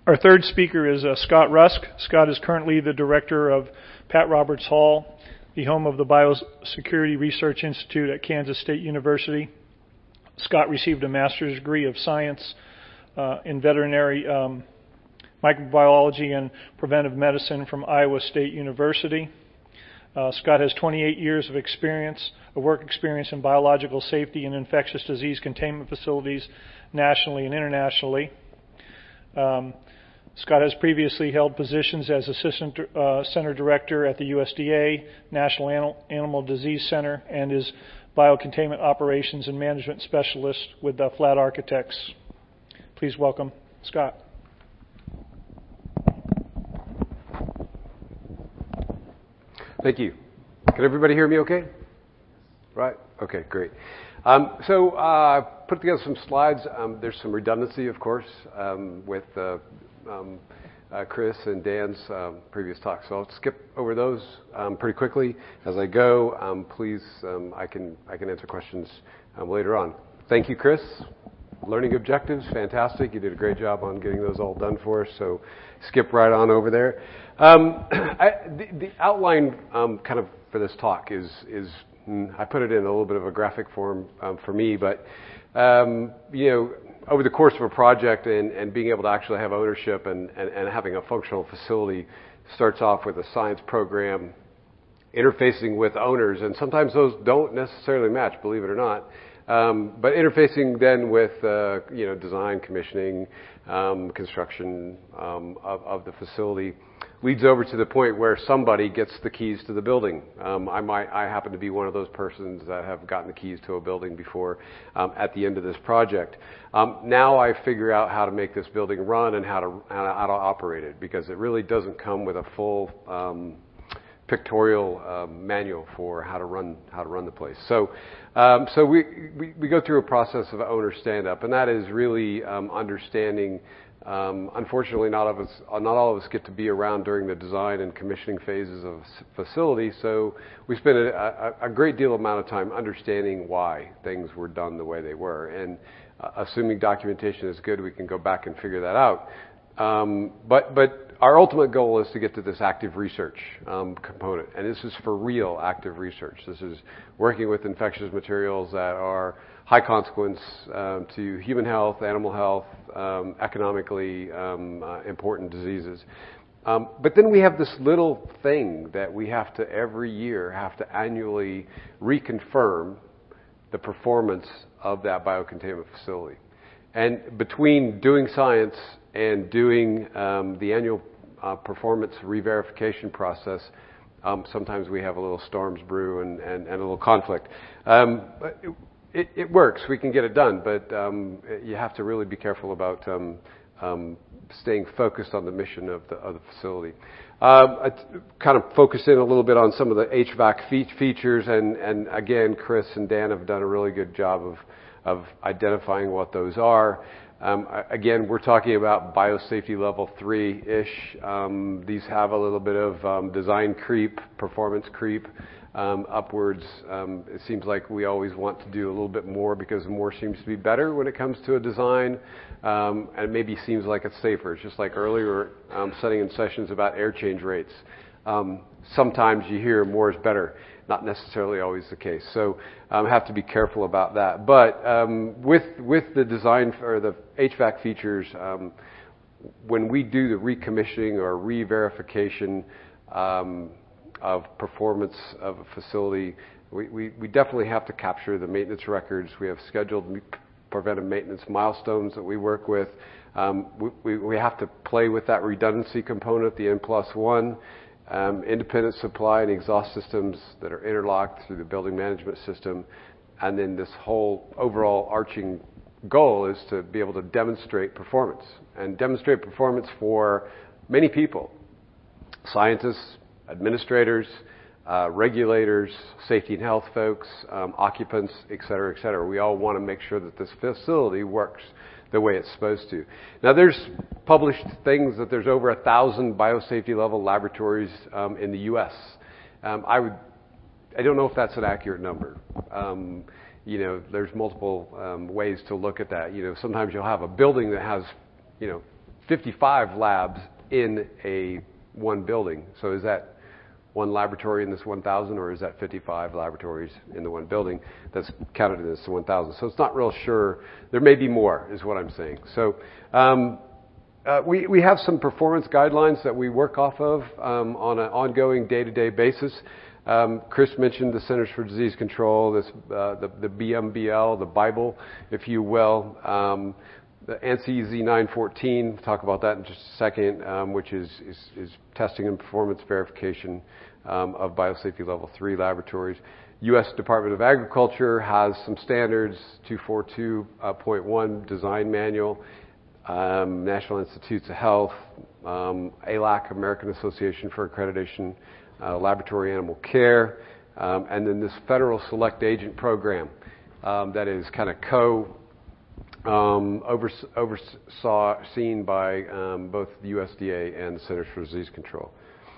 Our third speaker is Scott Rusk. Scott is currently the director of Pat Roberts Hall, the home of the Biosecurity Research Institute at Kansas State University. Scott received a master's degree of science in veterinary microbiology and preventive medicine from Iowa State University. Scott has 28 years of work experience in biological safety and infectious disease containment facilities nationally and internationally. Scott has previously held positions as Assistant Center Director at the USDA, National Animal Disease Center, and is Biocontainment Operations and Management Specialist with Flat Architects. Please welcome Scott. Thank you. Can everybody hear me okay? Right? Okay, great. Put together some slides. There's some redundancy, of course, with Chris and Dan's previous talk. So I'll skip over those pretty quickly as I go. Please, I can answer questions later on. Thank you, Chris. Learning objectives, fantastic. You did a great job on getting those all done for us. So skip right on over there. The outline kind of for this talk is I put it in a little bit of a graphic form for me, but over the course of a project and being able to actually have ownership and having a functional facility starts off with a science program, interfacing with owners, and sometimes those don't necessarily match, believe it or not. But interfacing then with design, commissioning, construction of the facility leads over to the point where somebody gets the keys to the building. I happen to be one of those persons that have gotten the keys to a building before at the end of this project. Now I figure out how to make this building run and how to operate it, because it really doesn't come with a full pictorial manual for how to run the place. So we go through a process of owner stand-up, and that is really understanding. Unfortunately, not all of us get to be around during the design and commissioning phases of a facility, so we spend a great deal amount of time understanding why things were done the way they were. And assuming documentation is good, we can go back and figure that out. But our ultimate goal is to get to this active research component, and this is for real active research. This is working with infectious materials that are high consequence to human health, animal health, economically important diseases. But then we have this little thing that we have to every year annually reconfirm the performance of that biocontainment facility. And between doing science and doing the annual performance re-verification process, sometimes we have a little storms brew and a little conflict. But it works. We can get it done, but you have to really be careful about staying focused on the mission of the facility. I kind of focus in a little bit on some of the HVAC features, and again, Chris and Dan have done a really good job of identifying what those are. Again, we're talking about biosafety level 3-ish. These have a little bit of design creep, performance creep. Upwards, it seems like we always want to do a little bit more because more seems to be better when it comes to a design, and it maybe seems like it's safer. It's just like earlier setting in sessions about air change rates. Sometimes you hear more is better, not necessarily always the case. So have to be careful about that. But with the design or the HVAC features, when we do the recommissioning or re-verification of performance of a facility, we definitely have to capture the maintenance records. We have scheduled preventive maintenance milestones that we work with. We have to play with that redundancy component, the N+1, independent supply and exhaust systems that are interlocked through the building management system. And then this whole overall arching goal is to be able to demonstrate performance, and demonstrate performance for many people: scientists, administrators, regulators, safety and health folks, occupants, et cetera, et cetera. We all want to make sure that this facility works the way it's supposed to. Now, there's published things that there's over 1,000 biosafety level laboratories in the U.S. I don't know if that's an accurate number. There's multiple ways to look at that. Sometimes you'll have a building that has, 55 labs in one building. So is that one laboratory in this 1,000, or is that 55 laboratories in the one building that's counted in this 1,000? So it's not real sure. There may be more, is what I'm saying. So we have some performance guidelines that we work off of on an ongoing day-to-day basis. Chris mentioned the Centers for Disease Control, the BMBL, the Bible, if you will. The ANSI Z914, we'll talk about that in just a second, which is testing and performance verification of biosafety level 3 laboratories. U.S. Department of Agriculture has some standards, 242.1 design manual, National Institutes of Health, ALAC, American Association for Accreditation, Laboratory Animal Care, and then this Federal Select Agent Program that is kind of overseen by both the USDA and the Centers for Disease Control.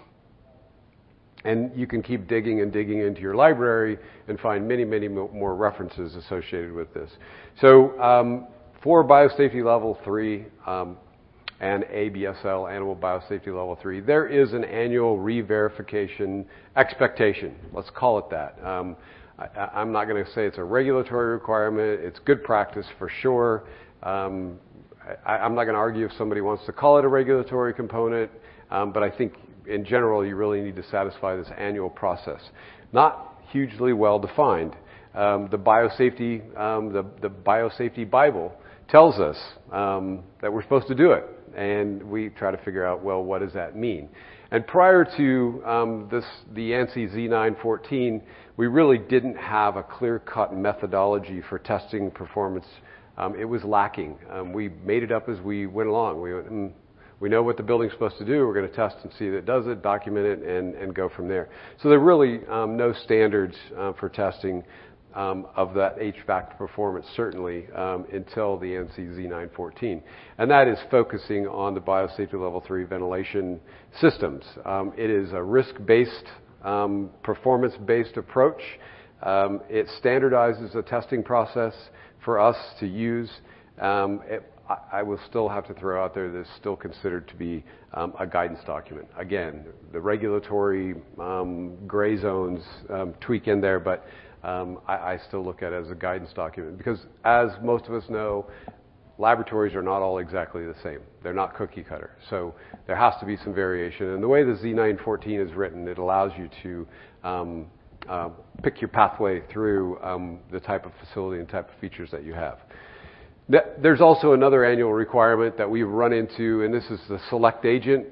And you can keep digging and digging into your library and find many, many more references associated with this. So for biosafety level 3 and ABSL, animal biosafety level 3, there is an annual re-verification expectation. Let's call it that. I'm not going to say it's a regulatory requirement. It's good practice for sure. I'm not going to argue if somebody wants to call it a regulatory component, but I think in general you really need to satisfy this annual process. Not hugely well defined. The biosafety Bible tells us that we're supposed to do it, and we try to figure out, well, what does that mean? And prior to the ANSI Z914, we really didn't have a clear-cut methodology for testing performance. It was lacking. We made it up as we went along. We know what the building's supposed to do. We're going to test and see that it does it, document it, and go from there. So there are really no standards for testing of that HVAC performance, certainly, until the ANSI Z914. And that is focusing on the biosafety level 3 ventilation systems. It is a risk-based, performance-based approach. It standardizes a testing process for us to use. I will still have to throw out there that it's still considered to be a guidance document. Again, the regulatory gray zones tweak in there, but I still look at it as a guidance document because, as most of us know, laboratories are not all exactly the same. They're not cookie cutter. So there has to be some variation. And the way the Z914 is written, it allows you to pick your pathway through the type of facility and type of features that you have. There's also another annual requirement that we've run into, and this is the Select Agent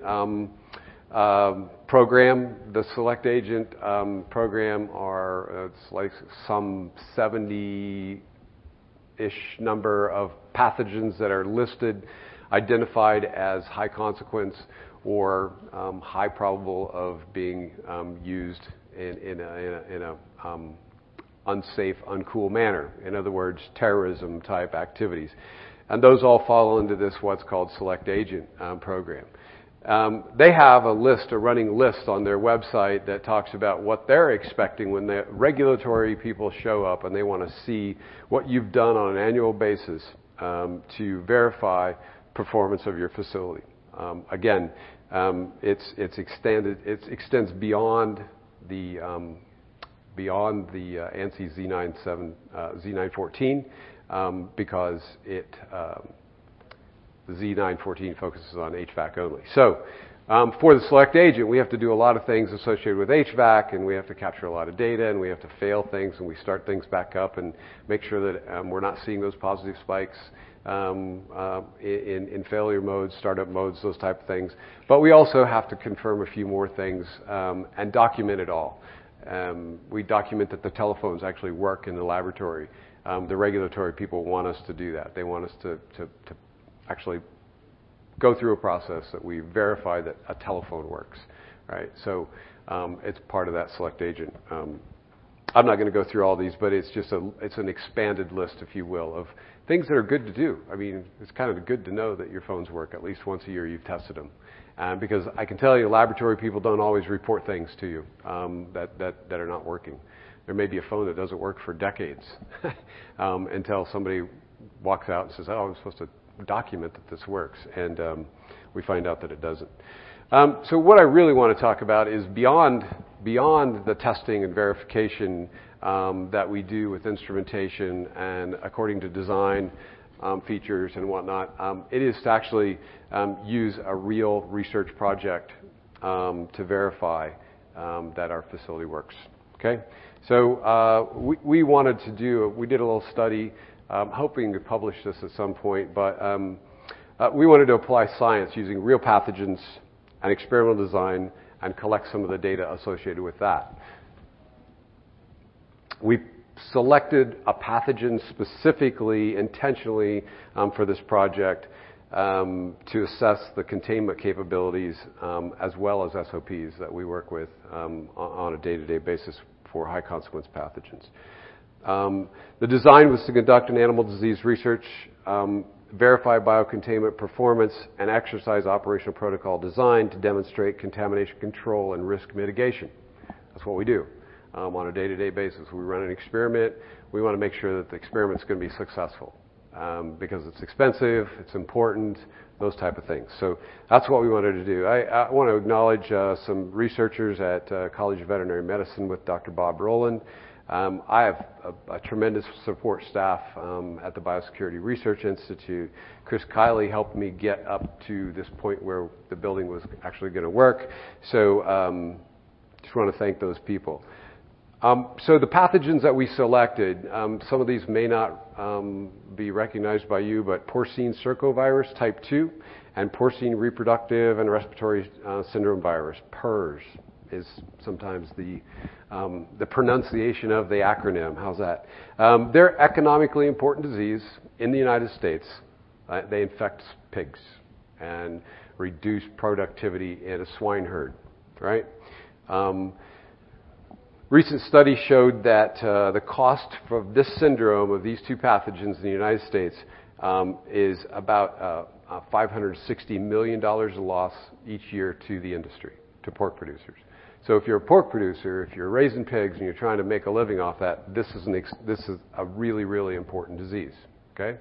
program. The Select Agent program it's like some 70-ish number of pathogens that are listed, identified as high consequence or high probable of being used in a unsafe, uncool manner. In other words, terrorism type activities. And those all fall into this what's called Select Agent program. They have a running list on their website that talks about what they're expecting when the regulatory people show up and they want to see what you've done on an annual basis to verify performance of your facility. Again, it extends beyond the ANSI Z914 because the Z914 focuses on HVAC only. So for the Select Agent, we have to do a lot of things associated with HVAC, and we have to capture a lot of data, and we have to fail things, and we start things back up and make sure that we're not seeing those positive spikes in failure modes, startup modes, those type of things. But we also have to confirm a few more things and document it all. We document that the telephones actually work in the laboratory. The regulatory people want us to do that. They want us to actually go through a process that we verify that a telephone works, right? So it's part of that Select Agent. I'm not going to go through all these, but it's an expanded list, if you will, of things that are good to do. I mean, it's kind of good to know that your phones work at least once a year you've tested them. Because I can tell you, laboratory people don't always report things to you that are not working. There may be a phone that doesn't work for decades until somebody walks out and says, "Oh, I'm supposed to document that this works, and we find out that it doesn't. So what I really want to talk about is beyond the testing and verification that we do with instrumentation and according to design features and whatnot. It is to actually use a real research project to verify that our facility works. Okay, so we did a little study, hoping to publish this at some point, but we wanted to apply science using real pathogens and experimental design and collect some of the data associated with that. We selected a pathogen specifically, intentionally, for this project to assess the containment capabilities as well as SOPs that we work with on a day-to-day basis for high-consequence pathogens. The design was to conduct an animal disease research, verify biocontainment performance, and exercise operational protocol design to demonstrate contamination control and risk mitigation. That's what we do. On a day-to-day basis, we run an experiment. We want to make sure that the experiment's going to be successful because it's expensive, it's important, those type of things. So that's what we wanted to do. I want to acknowledge some researchers at College of Veterinary Medicine with Dr. Bob Rowland. I have a tremendous support staff at the Biosecurity Research Institute. Chris Kiley helped me get up to this point where the building was actually going to work. So just want to thank those people. So the pathogens that we selected, some of these may not be recognized by you, but porcine circovirus type 2 and porcine reproductive and respiratory syndrome virus, PRRS, is sometimes the pronunciation of the acronym. How's that? They're economically important disease in the United States. They infect pigs and reduce productivity in a swine herd, right? Recent studies showed that the cost for this syndrome of these two pathogens in the United States is about $560 million loss each year to the industry, to pork producers. So if you're a pork producer, if you're raising pigs and you're trying to make a living off that, this is a really, really important disease. Okay,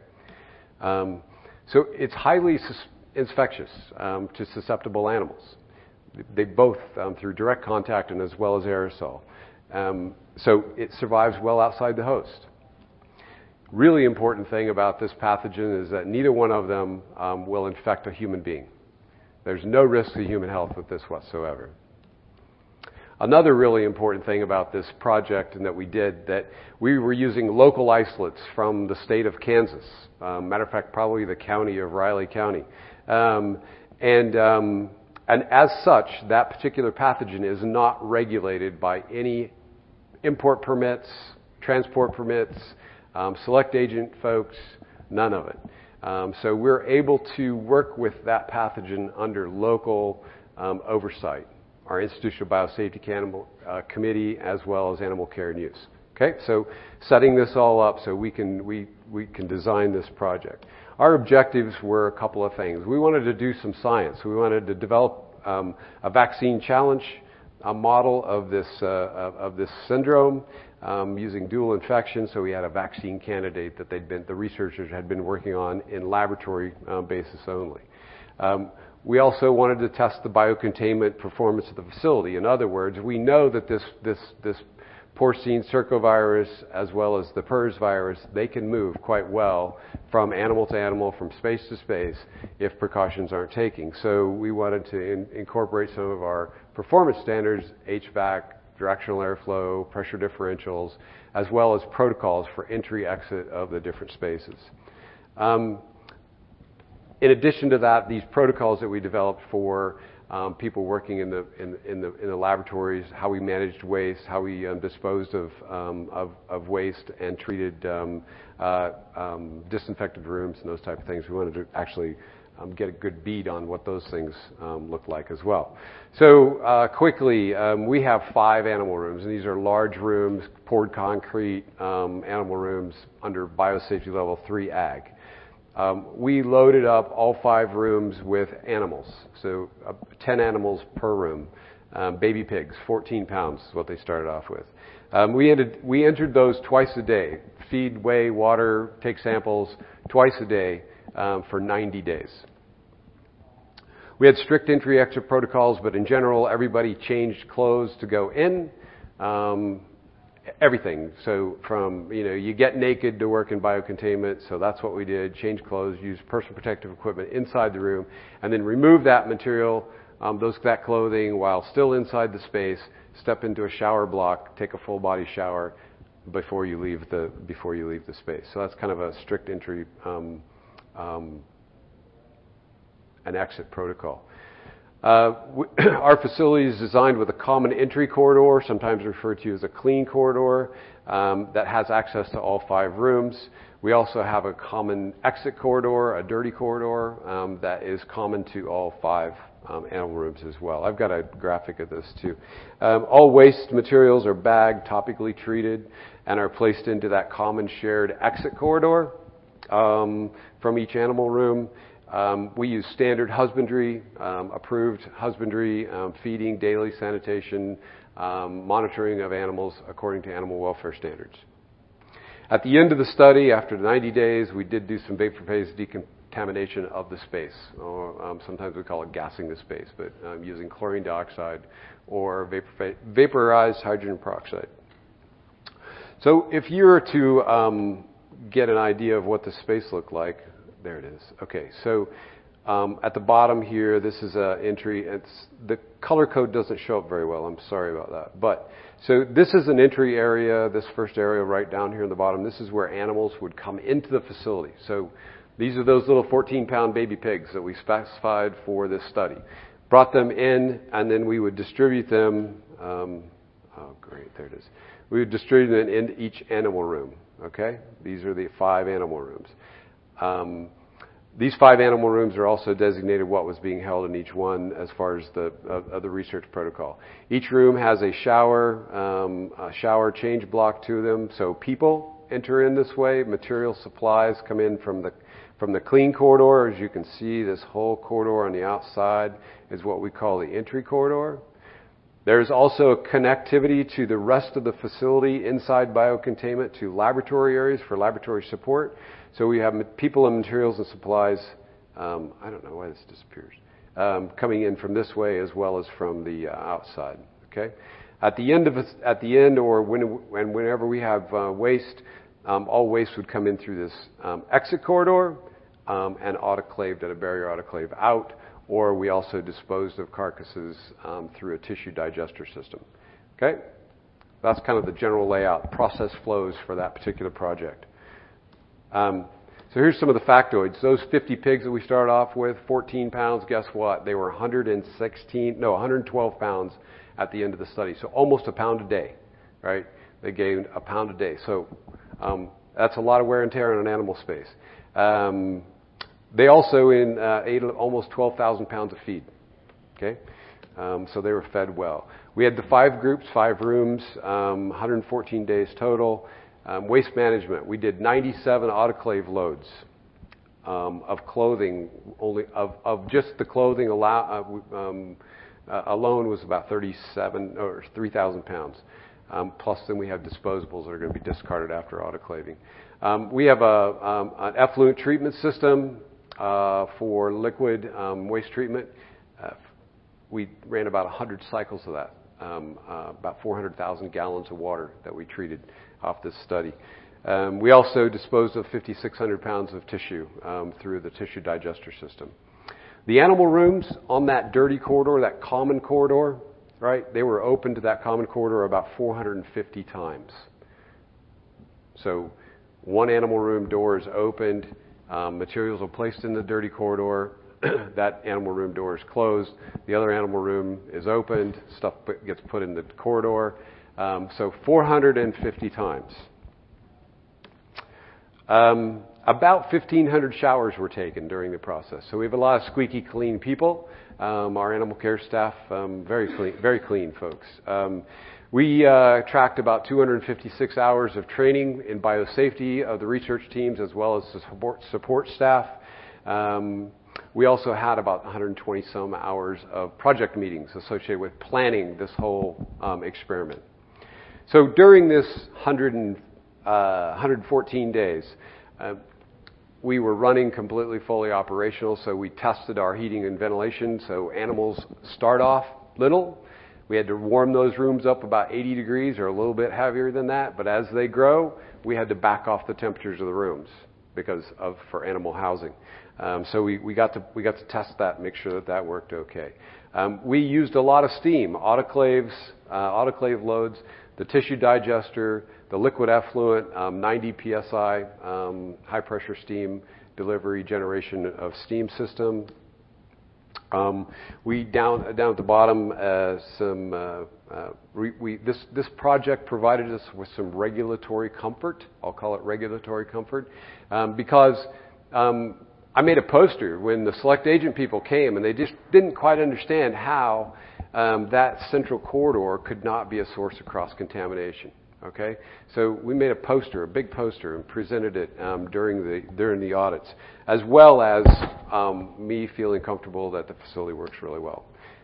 so it's highly infectious to susceptible animals. They both through direct contact and as well as aerosol. So it survives well outside the host. Really important thing about this pathogen is that neither one of them will infect a human being. There's no risk to human health with this whatsoever. Another really important thing about this project and that we did, that we were using local isolates from the state of Kansas. Matter of fact, probably the county of Riley County. And as such, that particular pathogen is not regulated by any import permits, transport permits, select agent folks, none of it. So we're able to work with that pathogen under local oversight. Our Institutional Biosafety Committee, as well as Animal Care and Use. Okay, so setting this all up so we can design this project. Our objectives were a couple of things. We wanted to do some science. We wanted to develop a vaccine challenge, a model of this syndrome using dual infection. So we had a vaccine candidate that the researchers had been working on in laboratory basis only. We also wanted to test the biocontainment performance of the facility. In other words, we know that this porcine circovirus as well as the PRRS virus, they can move quite well from animal to animal, from space to space, if precautions aren't taken. So we wanted to incorporate some of our performance standards, HVAC, directional airflow, pressure differentials, as well as protocols for entry-exit of the different spaces. In addition to that, these protocols that we developed for people working in the laboratories, how we managed waste, how we disposed of waste and treated disinfected rooms and those type of things. We wanted to actually get a good bead on what those things look like as well. So quickly, we have 5 animal rooms, and these are large rooms, poured concrete animal rooms under biosafety level 3 ag. We loaded up all 5 rooms with animals, so 10 animals per room. Baby pigs, 14 pounds is what they started off with. We entered those twice a day, feed, weigh, water, take samples twice a day for 90 days. We had strict entry-exit protocols, but in general, everybody changed clothes to go in. Everything. So from, you get naked to work in biocontainment, so that's what we did. Change clothes, use personal protective equipment inside the room, and then remove that material, that clothing while still inside the space, step into a shower block, take a full body shower before you leave the space. So that's kind of a strict entry and exit protocol. Our facility is designed with a common entry corridor, sometimes referred to as a clean corridor, that has access to all 5 rooms. We also have a common exit corridor, a dirty corridor, that is common to all 5 animal rooms as well. I've got a graphic of this too. All waste materials are bagged, topically treated, and are placed into that common shared exit corridor from each animal room. We use standard husbandry, approved husbandry, feeding, daily sanitation, monitoring of animals according to animal welfare standards. At the end of the study, after 90 days, we did do some vapor phase decontamination of the space, or sometimes we call it gassing the space, but using chlorine dioxide or vaporized hydrogen peroxide. So if you were to get an idea of what the space looked like, there it is. Okay, so at the bottom here, this is an entry. The color code doesn't show up very well. I'm sorry about that. But so this is an entry area, this first area right down here in the bottom. This is where animals would come into the facility. So these are those little 14-pound baby pigs that we specified for this study. Brought them in, and then we would distribute them. Oh, great, there it is. We would distribute them in each animal room. Okay, these are the 5 animal rooms. These 5 animal rooms are also designated what was being held in each one as far as the research protocol. Each room has a shower change block to them, so people enter in this way. Material supplies come in from the clean corridor. As you can see, this whole corridor on the outside is what we call the entry corridor. There's also a connectivity to the rest of the facility inside biocontainment to laboratory areas for laboratory support. So we have people and materials and supplies, I don't know why this disappears, coming in from this way as well as from the outside. Okay, at the end or whenever we have waste, all waste would come in through this exit corridor and autoclaved at a barrier autoclave out, or we also disposed of carcasses through a tissue digester system. Okay, that's kind of the general layout, process flows for that particular project. So here's some of the factoids. Those 50 pigs that we started off with, 14 pounds, guess what? They were 112 pounds at the end of the study. So almost a pound a day, right? They gained a pound a day. So that's a lot of wear and tear on an animal space. They also ate almost 12,000 pounds of feed. Okay? So they were fed well. We had the 5 groups, 5 rooms, 114 days total. Waste management. We did 97 autoclave loads of clothing. Only of just the clothing alone was about 37 or 3,000 pounds. Plus, then we have disposables that are going to be discarded after autoclaving. We have an effluent treatment system for liquid waste treatment. We ran about 100 cycles of that. About 400,000 gallons of water that we treated off this study. We also disposed of 5,600 pounds of tissue through the tissue digester system. The animal rooms on that dirty corridor, that common corridor, right, they were open to that common corridor about 450 times. So one animal room door is opened, materials are placed in the dirty corridor, that animal room door is closed, the other animal room is opened, stuff gets put in the corridor. So 450 times. About 1,500 showers were taken during the process. So we have a lot of squeaky clean people. Our animal care staff, very clean folks. We tracked about 256 hours of training in biosafety of the research teams as well as the support staff. We also had about 120 some hours of project meetings associated with planning this whole experiment. So during this 114 days, we were running completely fully operational, so we tested our heating and ventilation. So animals start off little. We had to warm those rooms up about 80 degrees or a little bit heavier than that. But as they grow, we had to back off the temperatures of the rooms for animal housing. So we got to test that and make sure that worked okay. We used a lot of steam, autoclaves, autoclave loads, the tissue digester, the liquid effluent, 90 psi, high pressure steam delivery generation of steam system. We down at the bottom this project provided us with some regulatory comfort. I'll call it regulatory comfort because I made a poster when the select agent people came, and they just didn't quite understand how that central corridor could not be a source of cross-contamination. Okay, so we made a big poster, and presented it during the audits, as well as me feeling comfortable that the facility works really well.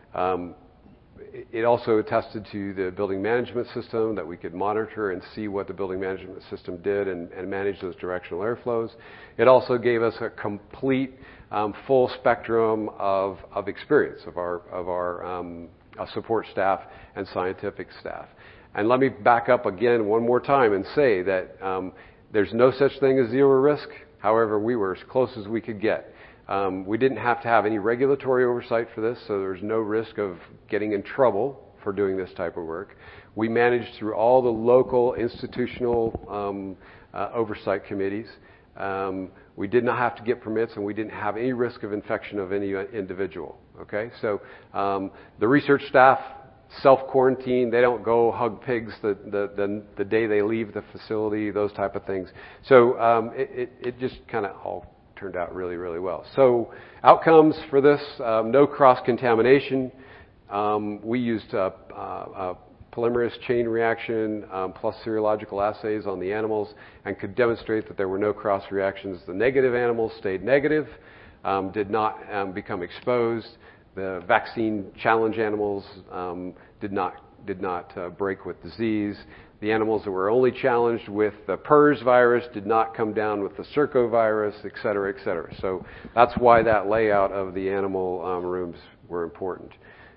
It also attested to the building management system, that we could monitor and see what the building management system did and manage those directional airflows. It also gave us a complete, full spectrum of experience of our support staff and scientific staff. And let me back up again one more time and say that there's no such thing as zero risk. However, we were as close as we could get. We didn't have to have any regulatory oversight for this, so there's no risk of getting in trouble for doing this type of work. We managed through all the local institutional oversight committees. We did not have to get permits, and we didn't have any risk of infection of any individual. Okay, so the research staff self-quarantine. They don't go hug pigs the day they leave the facility, those type of things. So it just kind of all turned out really, really well. So outcomes for this, no cross-contamination. We used polymerase chain reaction plus serological assays on the animals and could demonstrate that there were no cross reactions. The negative animals stayed negative, did not become exposed. The vaccine challenge animals did not break with disease. The animals that were only challenged with the PRRS virus did not come down with the circovirus, et cetera, et cetera. So that's why that layout of the animal rooms were important.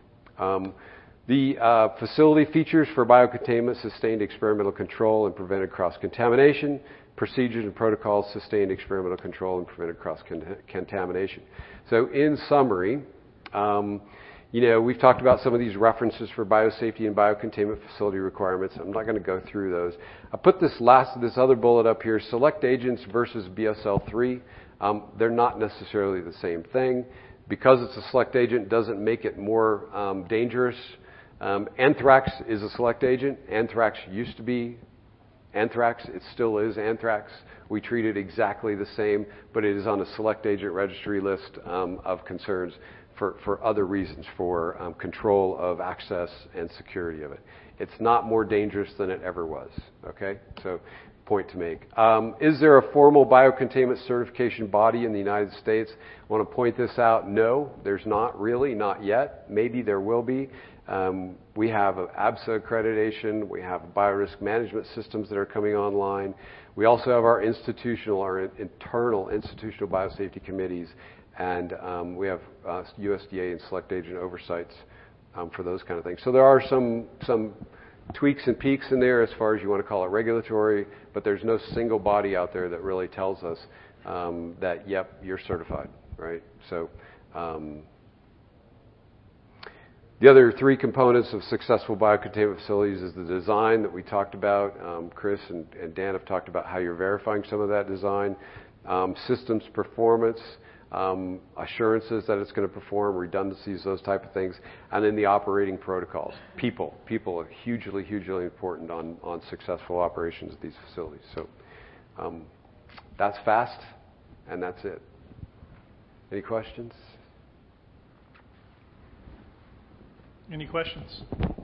The facility features for biocontainment sustained experimental control and prevented cross-contamination. Procedures and protocols sustained experimental control and prevented cross-contamination. So in summary, we've talked about some of these references for biosafety and biocontainment facility requirements. I'm not going to go through those. I put this other bullet up here, select agents versus BSL-3. They're not necessarily the same thing. Because it's a select agent doesn't make it more dangerous. Anthrax is a select agent. Anthrax used to be anthrax. It still is anthrax. We treat it exactly the same, but it is on a select agent registry list of concerns for other reasons, for control of access and security of it. It's not more dangerous than it ever was, okay? So, point to make. Is there a formal biocontainment certification body in the United States? I want to point this out. No, there's not really, not yet. Maybe there will be. We have ABSA accreditation. We have biorisk management systems that are coming online. We also have our internal institutional biosafety committees, and we have USDA and select agent oversights for those kind of things. So there are some tweaks and peaks in there as far as you want to call it regulatory, but there's no single body out there that really tells us that, yep, you're certified, right? So the other three components of successful biocontainment facilities is the design that we talked about. Chris and Dan have talked about how you're verifying some of that design. Systems performance, assurances that it's going to perform, redundancies, those type of things. And then the operating protocols. People are hugely, hugely important on successful operations of these facilities. So that's fast, and that's it. Any questions? Any questions?